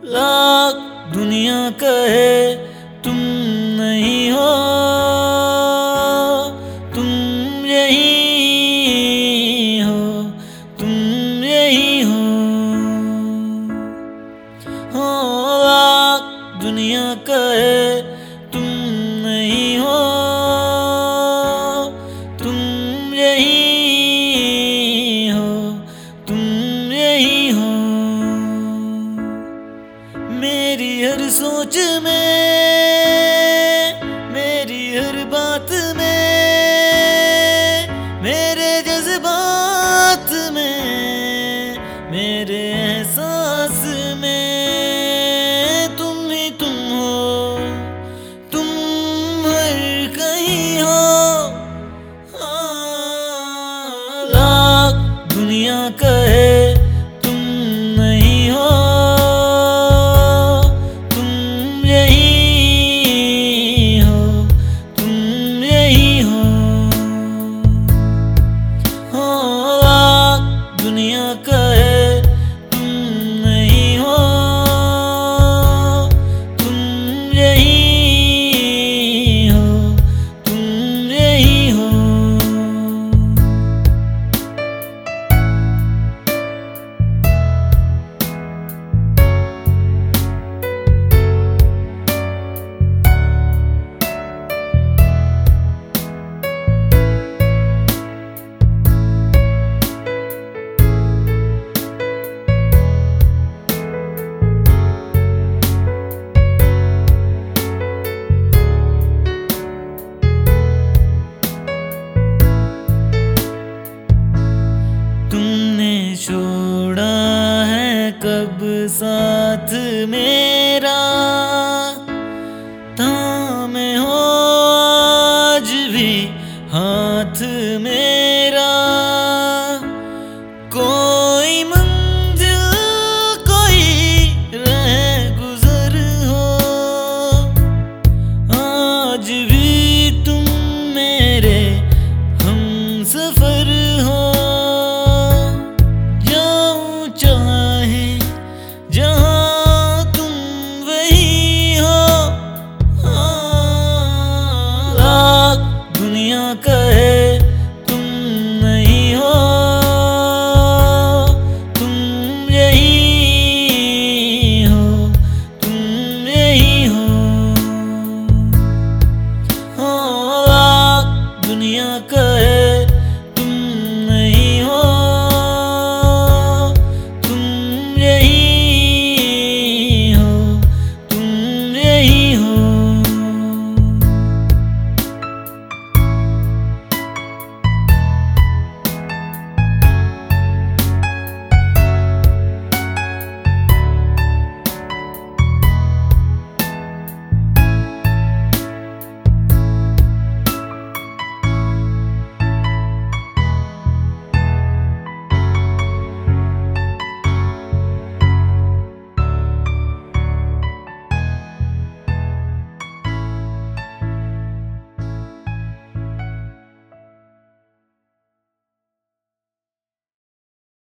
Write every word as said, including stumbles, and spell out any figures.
लाख दुनिया कहे तुम नहीं हो, तुम यही हो, तुम यही हो। हो लाख दुनिया कहे तुम नहीं हो, तुम यही हो, तुम यही हो। मेरी हर सोच में, मेरी हर बात में, मेरे जज्बात में, मेरे एहसास में तुम ही तुम हो, तुम हर कहीं हो। हाँ, लाख दुनिया कहे तुम नहीं हो, तुम यही हो, तुम यही हो। हो लाख दुनिया कहे तुम नहीं हो, तुम यही हो, तुम यही हो। तुमने छोड़ा है कब साथ में